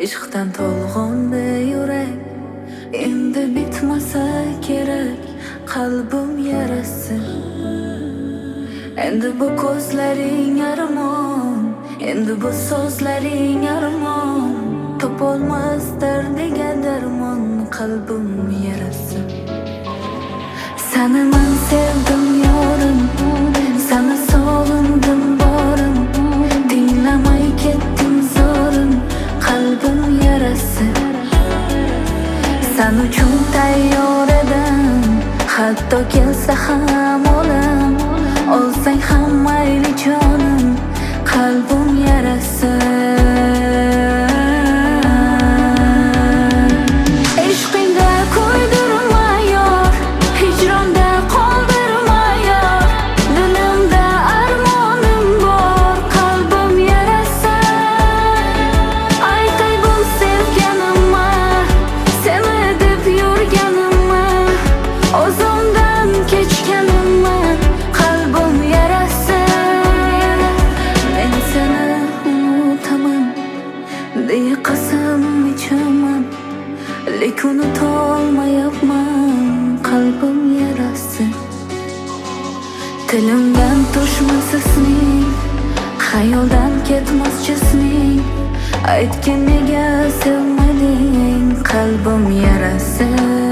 ishqdan to'lg'ondi yurak. Endi bitmasa kerak qalbim yarasi. Endi bu ko'zlaring armon, endi bu so'zlaring armon. Topolmas dardiga darmon qalbim yarasi. Seni men sevdim yorim, seni sog'indim borim. Tinglamay ketdim zorim, qalbim yarasi. Sen uchun tayyor edim, hatto kelsa ham olam. Olsang ham mayli jonim, qalbim yarasi. Ishqingda ko'ydirma yor, hijronda qoldirma yor. Dilimda armonim bor, qalbim yarasi. Aytay bu sevganimma, seni deb yurganimma, o'zimdan kechganimma, qalbim yarasi. Men seni unutaman deya qasam ichaman, lekin unutolmayapman, qalbim yarasi. Tilimdan to'shmas isming, xayoldan ketmas jisming. Aytgin nega sevmading, qalbim yarasi.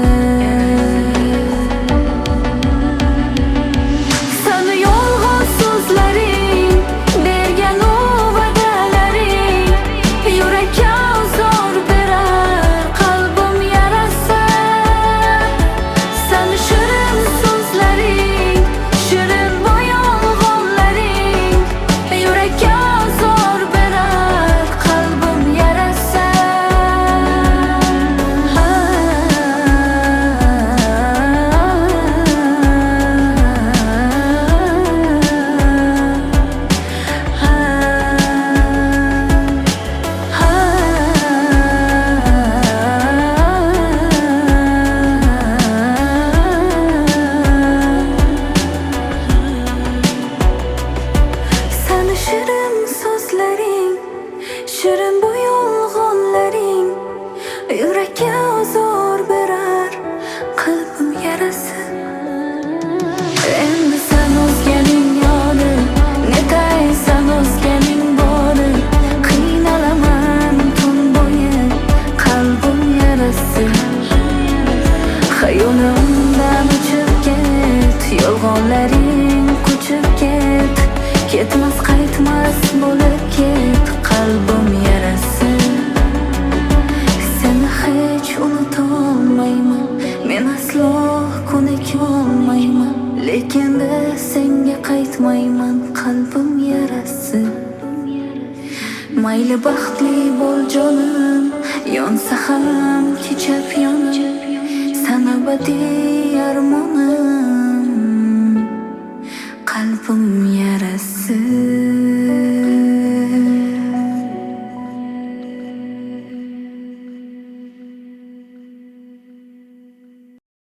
Seni yolg'on so'zlaring, bergan u va'dalaring yurakka ozor berar, qalbim yarasi. Seni shirin so'zlaring, shirin bu yolg'onlaring yurakka ozor berar, qalbim yarasi. Seni shirin so'zlaring, shirin bu yolg'onlaring yurakka ozor berar, qalbim yarasi. Endi sen o'zganing yoni, netaysan o'zganing bori. Qiynalaman tun bo'yi, qalbim yarasi. Xayolimdan uchib ket, yolg'onlaring qochib ket. Ketmas qaytmas bo'lib ket, qalbim yarasi. Seni hech unutolmayman, men aslo ko'nikolmayman, lekin de senga qaytmayman, qalbim yarasi. Mayli baxtli bo'l jonim, yonsa ham kechab yonim. Sen abadiy armonim, qalbim